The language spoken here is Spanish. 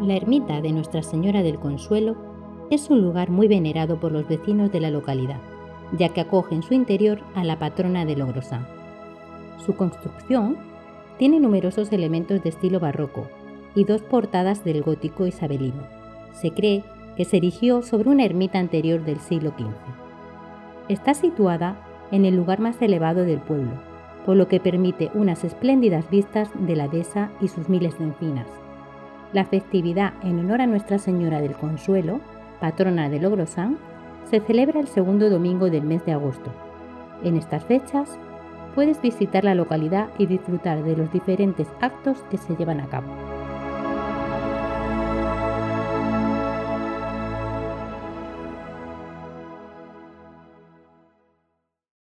La ermita de Nuestra Señora del Consuelo es un lugar muy venerado por los vecinos de la localidad, ya que acoge en su interior a la patrona de Logrosán. Su construcción tiene numerosos elementos de estilo barroco y dos portadas del gótico isabelino. Se cree que se erigió sobre una ermita anterior del siglo XV. Está situada en el lugar más elevado del pueblo, por lo que permite unas espléndidas vistas de la dehesa y sus miles de encinas. La festividad en honor a Nuestra Señora del Consuelo, patrona de Logrosán, se celebra el segundo domingo del mes de agosto. En estas fechas, puedes visitar la localidad y disfrutar de los diferentes actos que se llevan a cabo.